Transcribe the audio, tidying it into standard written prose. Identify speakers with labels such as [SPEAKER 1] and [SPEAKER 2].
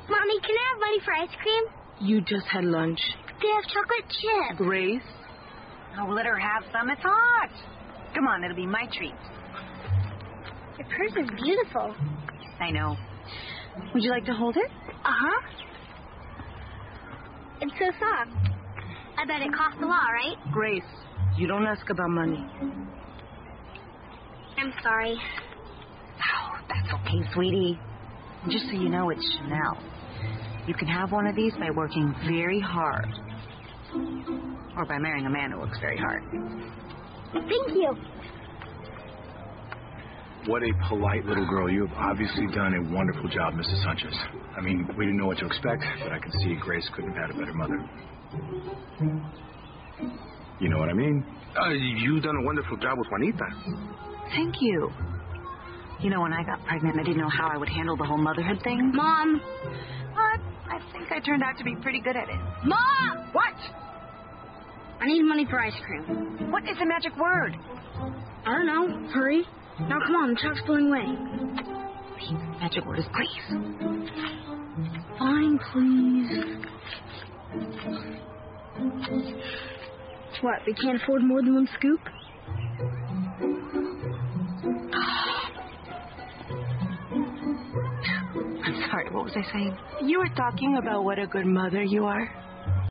[SPEAKER 1] Mommy, can I have money for ice cream?
[SPEAKER 2] You just had lunch.
[SPEAKER 1] They have chocolate chips.
[SPEAKER 2] Grace?
[SPEAKER 3] Oh, let her have some. It's hot. Come on, it'll be my treat.
[SPEAKER 1] Your purse is beautiful.
[SPEAKER 3] I know. Would you like to hold it?
[SPEAKER 1] Uh-huh. It's so soft. I bet it costs a lot, right?
[SPEAKER 2] Grace, you don't ask about money.
[SPEAKER 1] I'm sorry.
[SPEAKER 3] Oh, that's okay, sweetie. Just so you know, it's Chanel. You can have one of these by working very hard. Or by marrying a man who works very hard.
[SPEAKER 1] Thank you.
[SPEAKER 4] What a polite little girl. You have obviously done a wonderful job, Mrs. Sanchez. I mean, we didn't know what to expect, but I can see Grace couldn't have had a better mother. You know what I mean?
[SPEAKER 5] You've done a wonderful job with Juanita.
[SPEAKER 3] Thank you. You know, when I got pregnant, I didn't know how I would handle the whole motherhood thing.
[SPEAKER 1] Mom!
[SPEAKER 3] But I think I turned out to be pretty good at it.
[SPEAKER 1] Mom!
[SPEAKER 3] What?
[SPEAKER 1] I need money for ice cream.
[SPEAKER 3] What is the magic word?
[SPEAKER 1] I don't know. Hurry. Now, come on. The truck's pulling away.
[SPEAKER 3] The magic word is please.
[SPEAKER 1] Fine, please. What, we can't afford more than one scoop?
[SPEAKER 3] I'm sorry, what was I saying?
[SPEAKER 2] You were talking about what a good mother you are.